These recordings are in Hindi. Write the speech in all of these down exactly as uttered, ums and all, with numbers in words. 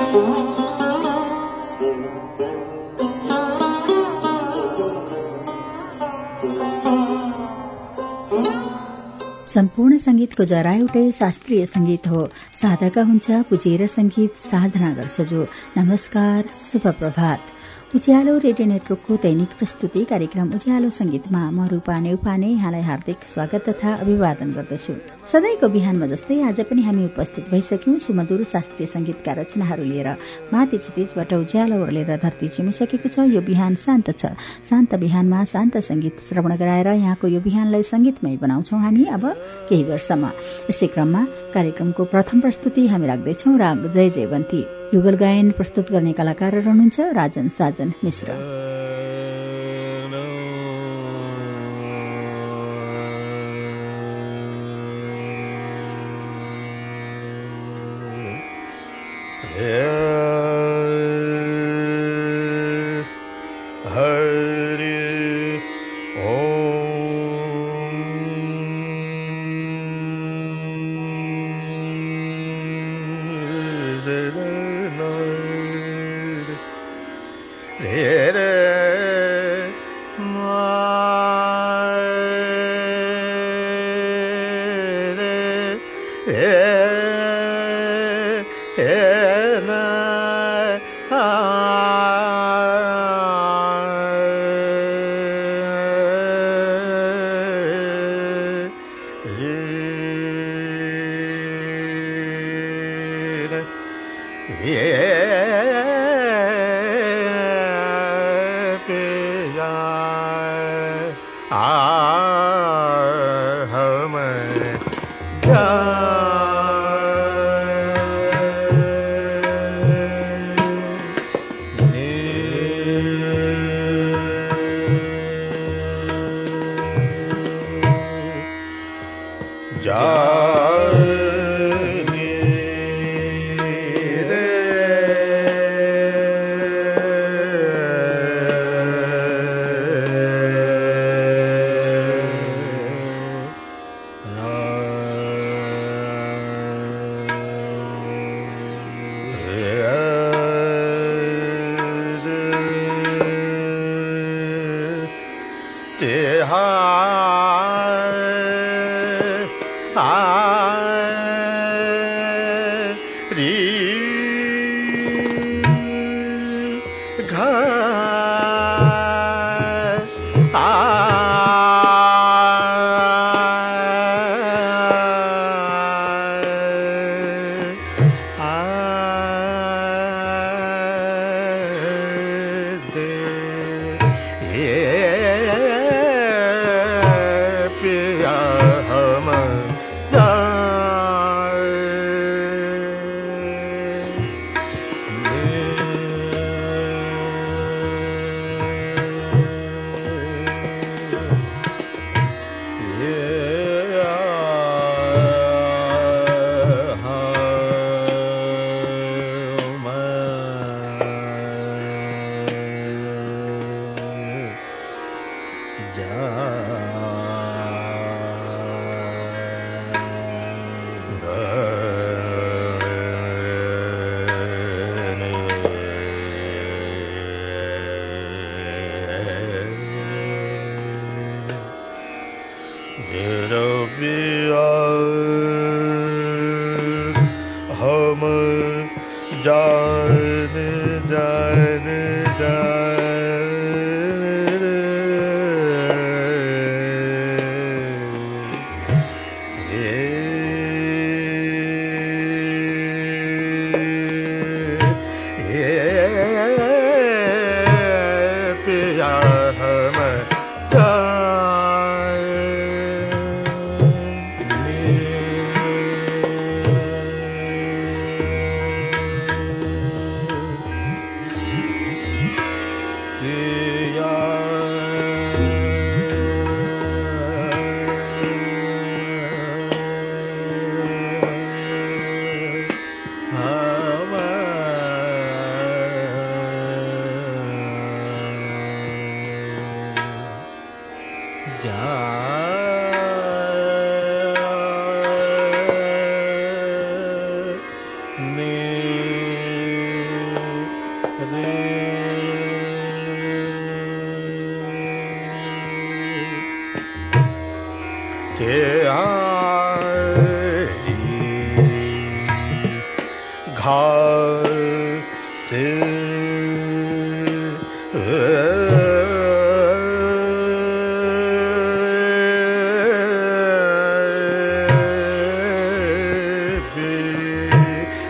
सम्पूर्ण संगीतको जरा एउटै शास्त्रीय संगीत हो। साधका हुन्छ पुजेर संगीत साधना गर्छ जो। नमस्कार, शुभ प्रभात। उज्यालो रेडियो नेटवर्कको दैनिक प्रस्तुति कार्यक्रम उज्यालो संगीतमा म रूपा नेउपाने यहाँलाई हार्दिक स्वागत तथा अभिवादन गर्दछु। सधैँको बिहानमा जस्तै आज पनि हामी उपस्थित भइसक्यौं सुमधुर शास्त्रीय संगीतका रचनाहरू लिएर। माथि क्षितिजबाट उज्यालो ओर्लेर धरती चिमिसकेको छ। यो बिहान शान्त छ। शान्त बिहानमा शान्त संगीत श्रवण गराएर यहाँको यो बिहानलाई संगीतमय बनाउँछौं हामी अब केही बेरसम्म। यसै क्रममा कार्यक्रमको प्रथम प्रस्तुति हामी राख्दैछौं राग जय जयवन्ती। युगल गायन प्रस्तुत गर्ने कलाकारहरू हुनुहुन्छ राजन साजन मिश्र।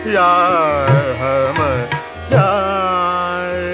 या हम जाए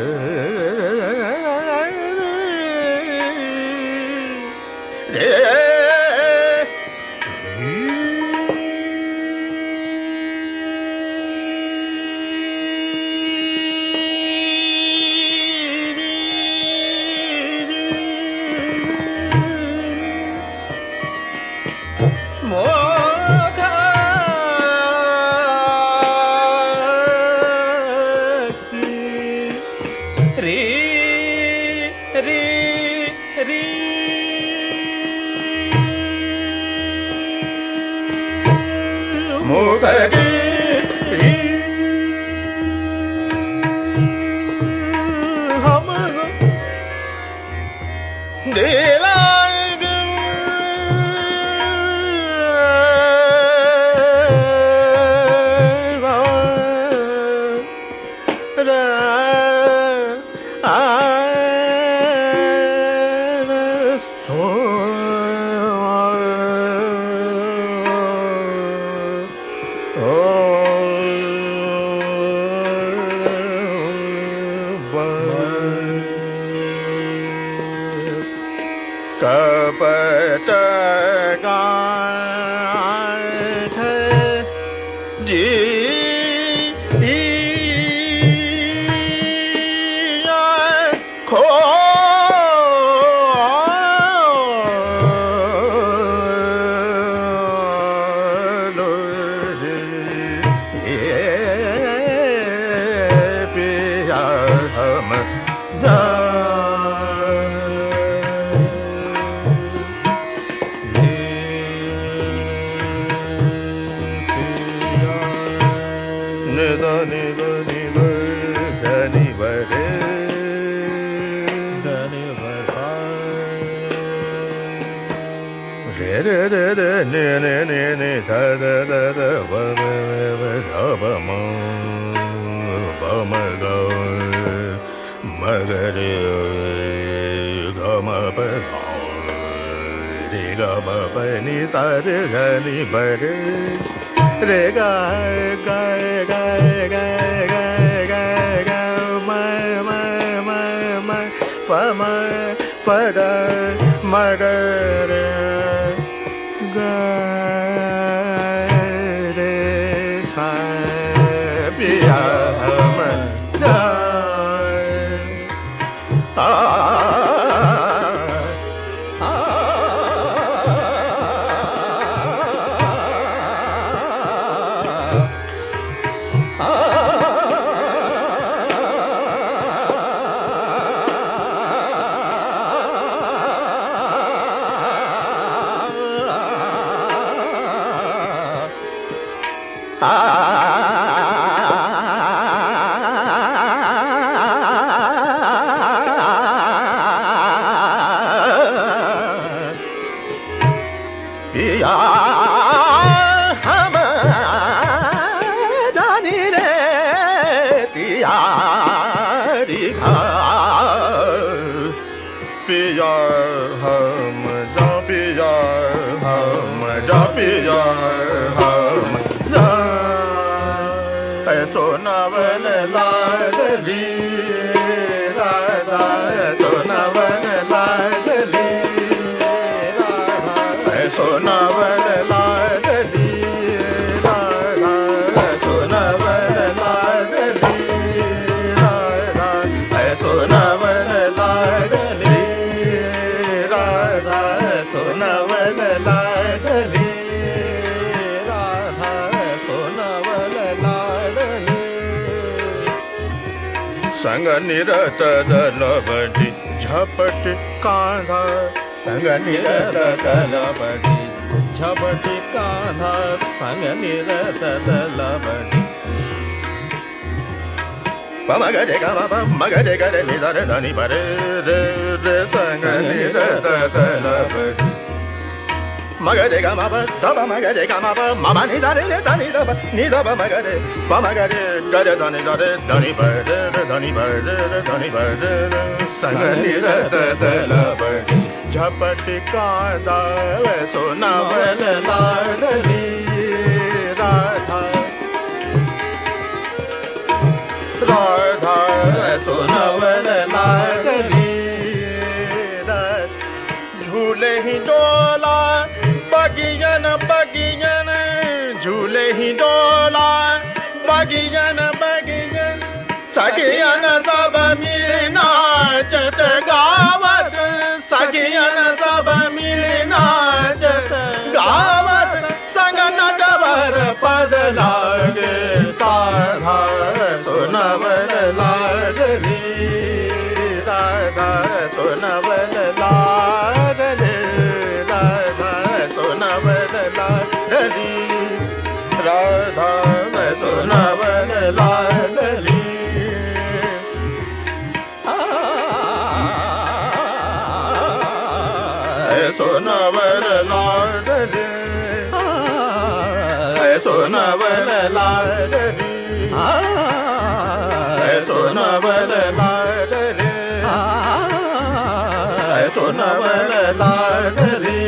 Yeah. निरत दलबटी झपट कांधा संग निरत दलबटी झपट कांधा संग निरत दलबटी पम गरे गा पम गरे गरे नि रे धनि परे रे रे संग निरत दलबटी मगरे गा मा ध मगरे गा मा मा नि रे रे धनि ध नि ध मगरे पम गरे गरे धनि रे धनि परे रे धनि परे रे धनि परे रे संग निरत दलबटी झपट कांधा सोनावल लाडली राधा राधा सोनावल लाडली झूले ही डोला बगियन बगियन झूले ही डोला बगियन बगियन सगियन सब मिल नाचत गावत सगियन सब मिल नाचत गावत संग नटवर पद लागे ताधा सोनवर लाडली राधा सोनवर लाडली राधा सोनवर लाडली राधा सोनवर लाडली सोनवर लाडली सोनवर लाडली सोनवर लाडली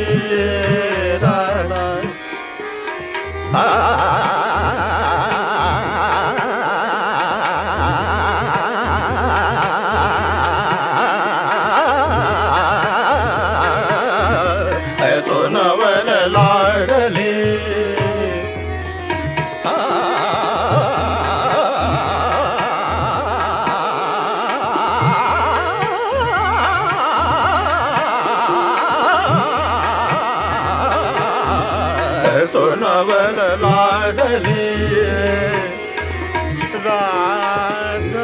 सोनवर लाडली सोनवर लाडली राधा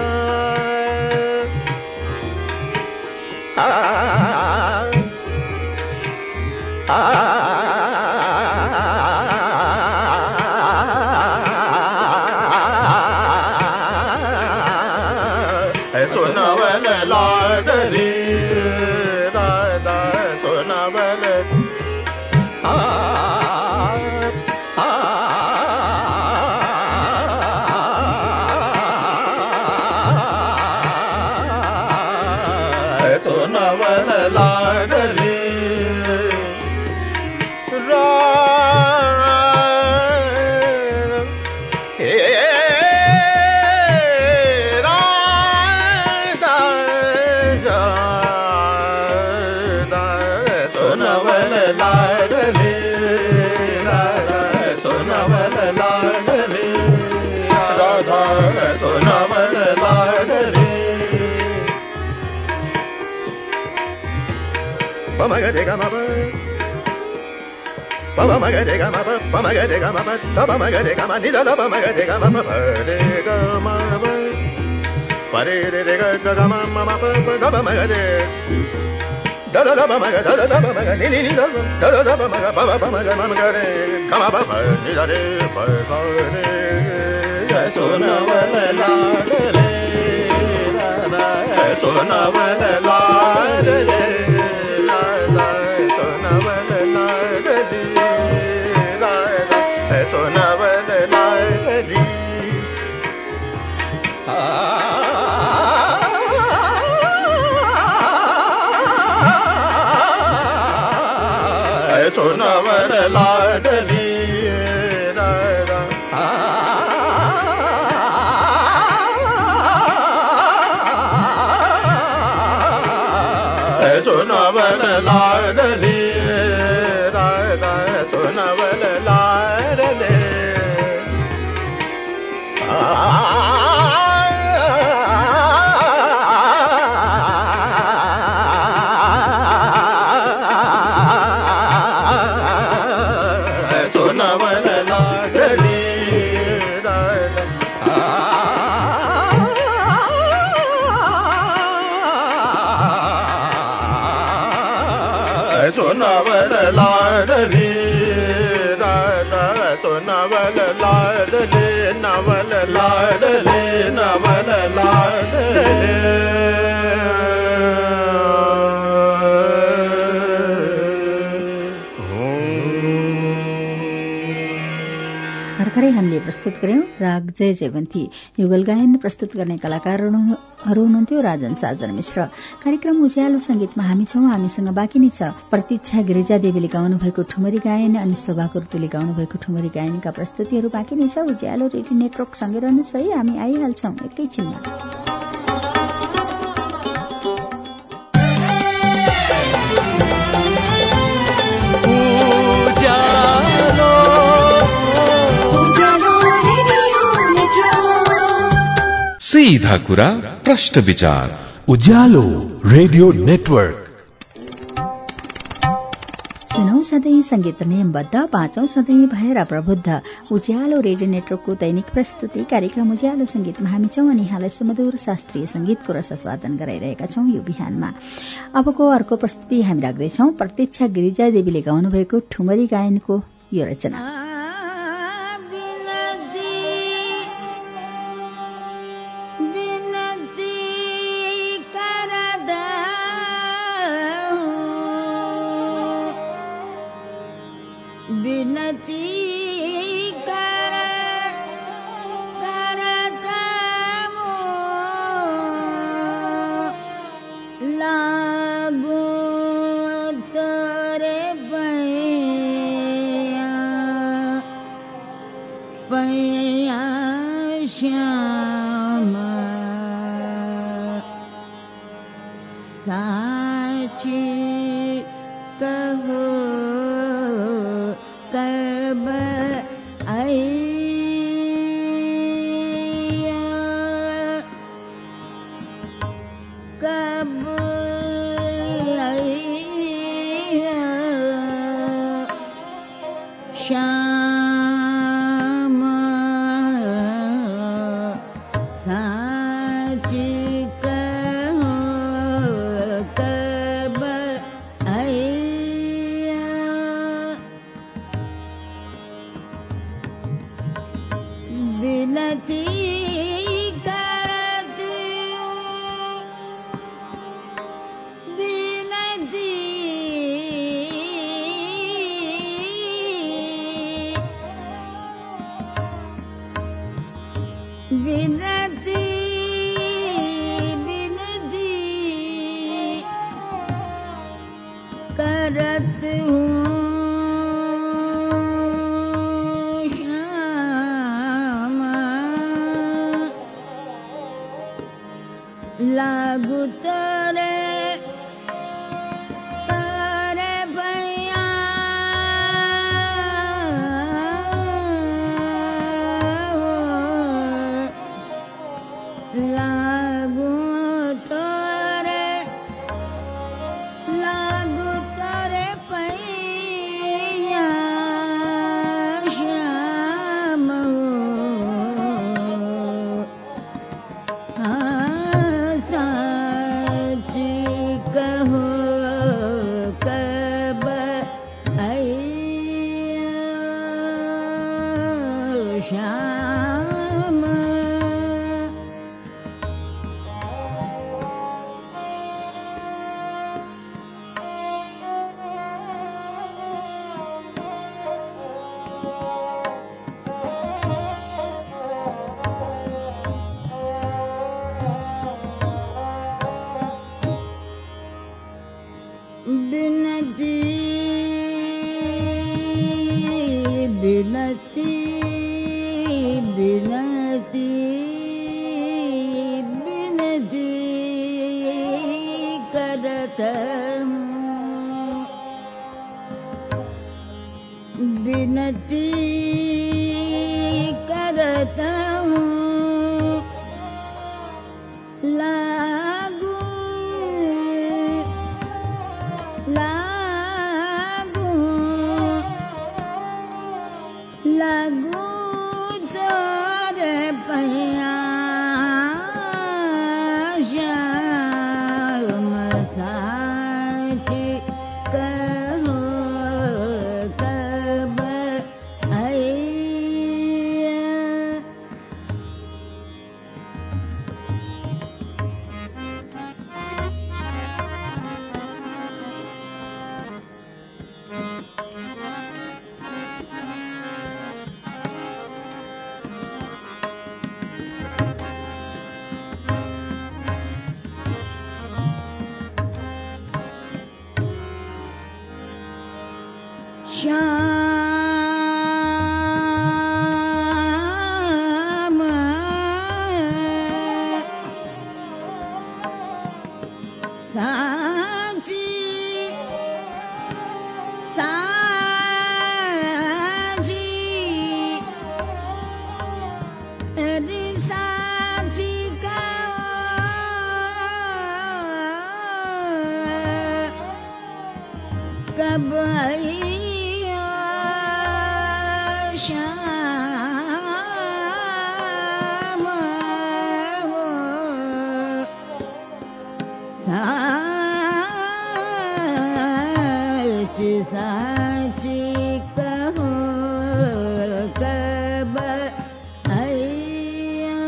सोनवर लाडली राधा सोनवर सोनवर लाडली सोनवर लाडली सोनवर लाडली राधा सोनवर लाडली Pamagade gamaba Pamagade gamaba Pamagade gamaba Pamagade gamaba Nida da pamagade gamaba Pare gamaba Pare re re ga gamama mama pa da pamagade Da da da pamagade da da da pamagade ni ni ni da da da da pamagade pa pa pamagade pamagade gamaba pa ni da re pa sa re Sonavar laadle Sonavar laadle Sonwar लाडली सोनवर लाडली सोनवर लाडली राधा सोनवर लाडले सोनवर लाडली सोनवर लाडली राधा सोनवर लाडली नवल लाडली नवल लाडली भर्खरै हामीले प्रस्तुत गर्यौं राग जय जयवन्ती युगल गायन प्रस्तुत गर्ने कलाकारहरू हुनुहुन्थ्यो राजन साजन मिश्र। कार्यक्रम उज्यालो संगीतमा हामी छौं। हामीसँग बाँकी नै छ प्रतीक्षा गिरिजा देवीले गाउनु भएको ठुमरी गायन अनि शोभा कुर्तुले गाउनु भएको ठुमरी गायनका प्रस्तुतिहरू बाँकी नै छ। उज्यालो रेडियो नेटवर्क सँगै रहनुहोस् है, हामी आइहाल्छौं एकैछिनमा। सीधा कुरा प्रश्न विचार उज्यालो रेडियो नेटवर्क। सुनौ सधैँ संगीत नियमबद्ध पाँचौं सधैँ भएर प्रबुद्ध उज्यालो रेडियो नेटवर्कको दैनिक प्रस्तुति कार्यक्रम उज्यालो संगीतमा हामी छौं अनि हालै सुमधुर शास्त्रीय संगीतको रसास्वादन गराइरहेका छौं यो बिहानमा। अबको अर्को प्रस्तुति हामी राख्दैछौं प्रतीक्षा गिरिजा देवीले गाउनुभएको ठुमरी गायनको यो रचना। विनती कर करत लागू तोरे पैया पैया श्याम साची कहो कब आइया कब आइया श्याम साची कहो कब आइया विनती करत विनती विनती विनती करत हूँ श्याम लागू तोरे तोरे भैया लागू तोरे लागू तोरे पैया श्याम हाँ सच कहो कब आइया श्याम बिनती बिनती बिनती बिनती करत हूँ बिनती करत हूँ लागू लागू लागू तोरे पैया श्याम साची कहो कब आइया श्याम साची साची अरे साची कहो कब आइया श्याम साच साच कहो कब आइया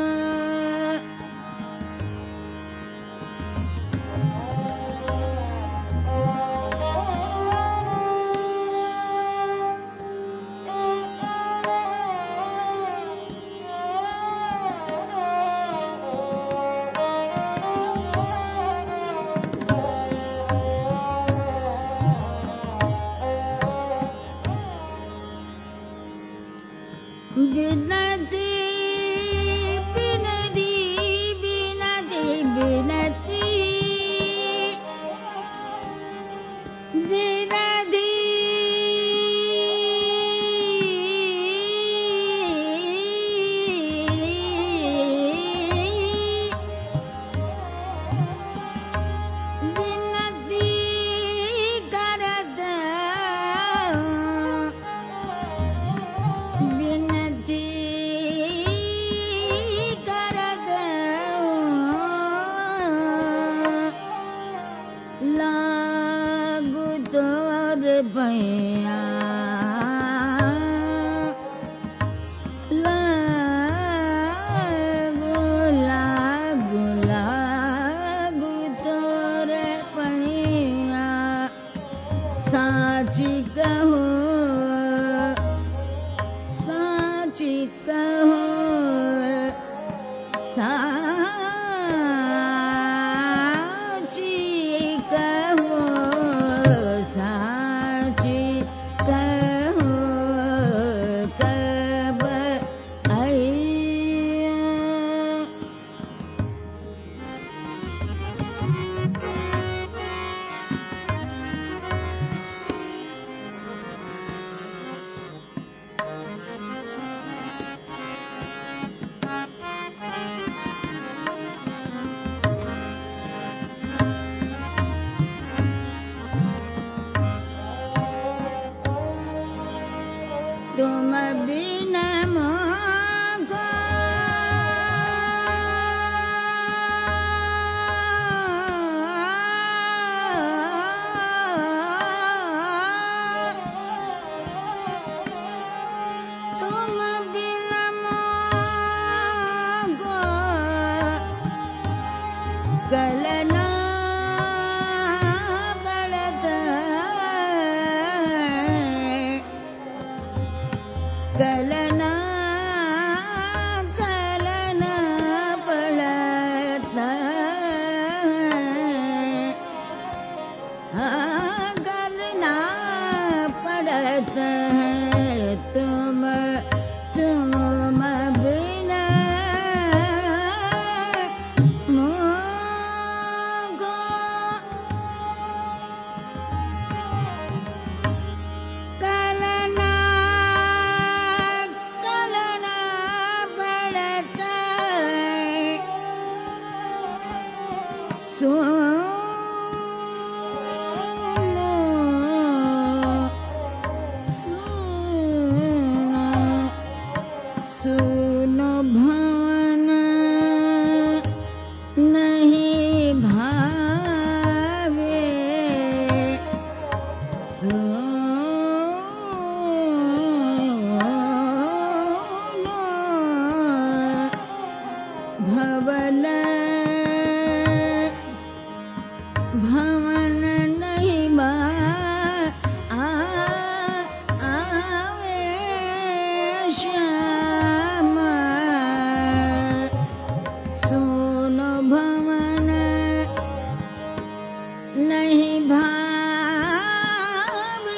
नहीं भावे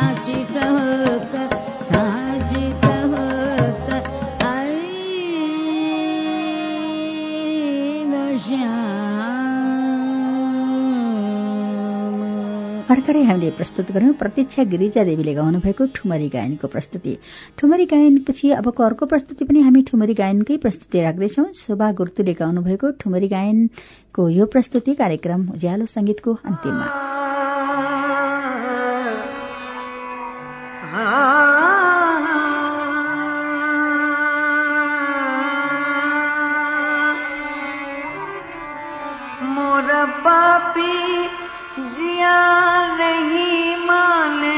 साच कहो क साच कहो क आई भर्खरै हामीले प्रस्तुत गर्यौं प्रतीक्षा गिरिजा देवीले गाउनु भएको ठुमरी गायनको प्रस्तुति। ठुमरी गायनपछि अबको अर्को प्रस्तुति पनि हामी ठुमरी गायनकै प्रस्तुति राख्दैछौं। शोभा गुर्तुले गाउनु भएको ठुमरी गायनको यो प्रस्तुति कार्यक्रम उज्यालो संगीतको अन्तिममा। मोरा पापी जिया नहीं माने,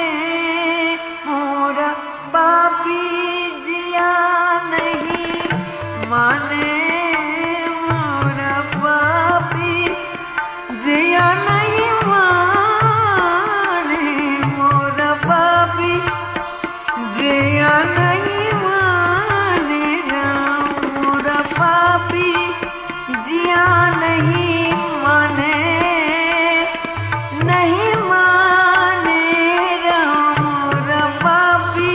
मोरा पापी जिया नहीं माने, मोरा पापी जिया नहीं माने, मोरा पापी जिया नहीं माने, मोरा पापी जिया नहीं माने, नहीं माने मोरा पापी।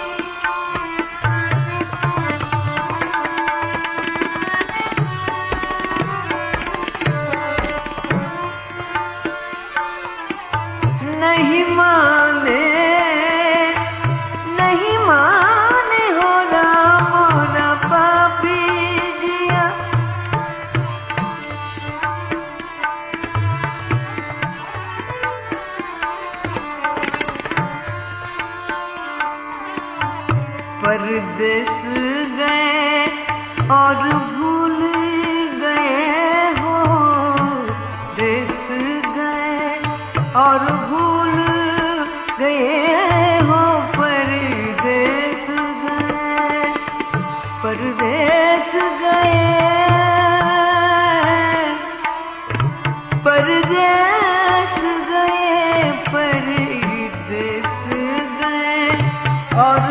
नहीं माने नहीं माने हो मोरा पापी जिया, परदेस गए और भूल गए हो, देश गए और भूल गए हो, परदेस गए परदेस गए परदेस गए परदेस गए और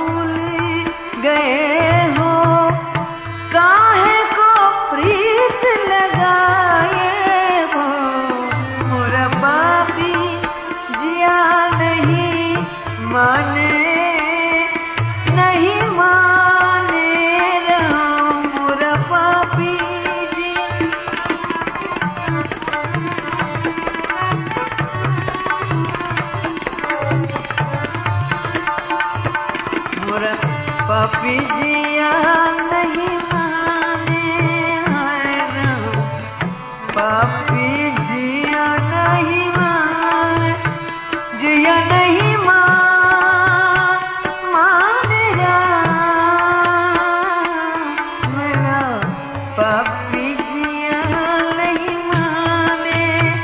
गए हो, काहे को प्रीत लगाए हो, मोरा पापी जिया नहीं माने, नहीं माने मोरा पापी मोरा पापी जिया नहीं माने, पापी जिया नहीं माने, जिया नहीं माने मेरा पापी जिया नहीं माने,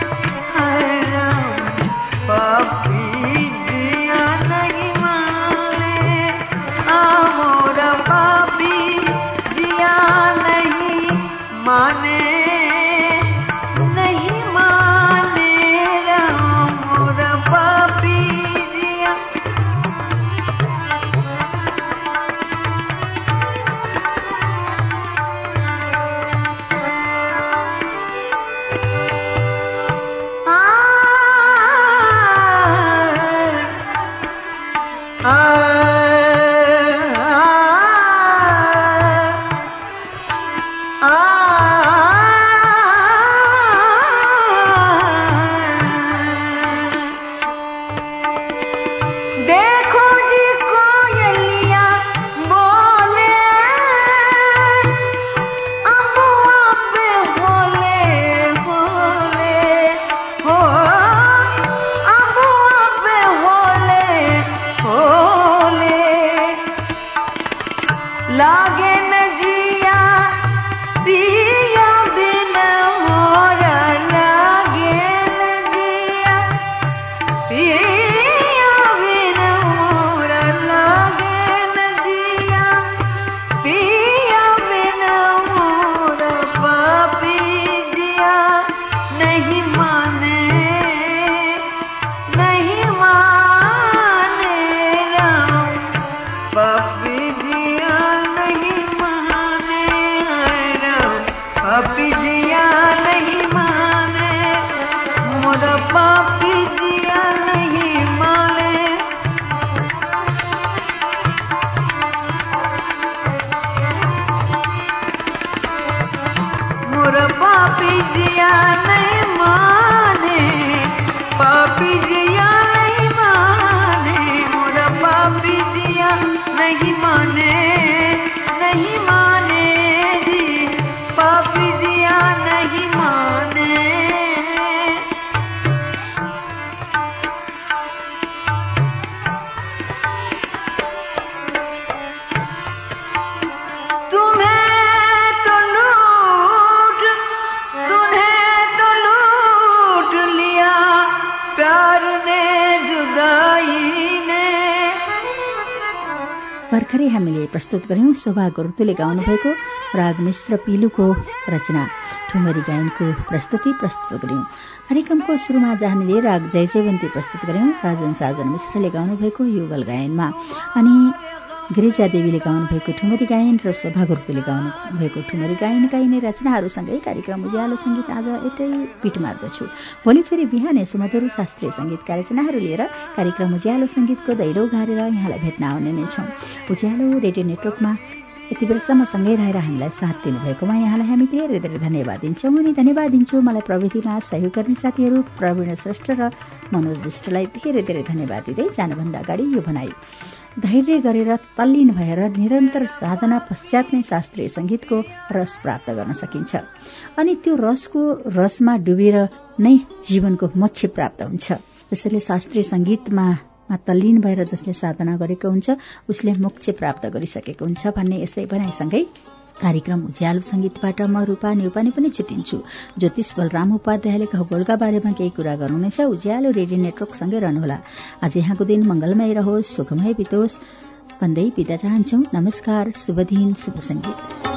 पापी जिया नहीं माने, मोरा पापी जिया नहीं माने, नहीं भर्खरै हामीले प्रस्तुत गर्यौं शोभा गुरुतुले गाउनुभएको राग मिश्र पिलुको रचना ठुमरी गायनको प्रस्तुति प्रस्तुत गर्यौं। कार्यक्रमको सुरुमा आज हामीले राग जय जयवन्ती प्रस्तुत गर्यौं राजन साजन मिश्रले गाउनुभएको युगल गायनमा, अनि गिरिजा देवीले गाउनुभएको ठुमरी गायन र शोभा गुरुतुले गाउनुभएको ठुमरी गायनका यिनै रचनाहरूसँगै कार्यक्रम उज्यालो संगीत आज यतै पिट मार्दछु। भोलि फेरि बिहानै सुमधुर शास्त्रीय संगीतका रचनाहरू लिएर कार्यक्रम उज्यालो संगीतको दैलो गारेर यहाँलाई भेट्न आउने नै छौं। उज्यालो रेडियो नेटवर्कमा यति बेरसम्म सँगै रहेर हामीलाई साथ दिनुभएकोमा यहाँलाई हामी धेरै धेरै धन्यवाद दिन्छौँ। अनि धन्यवाद दिन्छौँ मलाई प्रविधिमा सहयोग गर्ने साथीहरू प्रवीण श्रेष्ठ र मनोज विष्टलाई धेरै धेरै धन्यवाद दिँदै जानुभन्दा अगाडि यो भनाई, धैर्य गरेर तल्लीन भएर निरन्तर साधना पश्चात नै शास्त्रीय संगीतको रस प्राप्त गर्न सकिन्छ। अनि त्यो रसको रसमा डुबेर नै जीवनको मोक्ष प्राप्त हुन्छ। त्यसैले शास्त्रीय संगीतमा तल्लीन भएर जसले साधना गरेको हुन्छ उसले मोक्ष प्राप्त गरिसकेको हुन्छ भन्ने यसै भनाइसँगै कार्यक्रम उज्यालो संगीतबाट म रूपा न्यौपाने पनि छुटिन्छु। ज्योतिष बलराम उपाध्यायले खगोलका बारेमा केही कुरा गर्नुहुनेछ। उज्यालो रेडियो नेटवर्कसँगै रहनुहोला। आज यहाँको दिन मंगलमय रहोस्, सुखमय बितोस् भन्दै बिदा चाहन्छौ। नमस्कार, शुभ दिन, शुभ संगीत।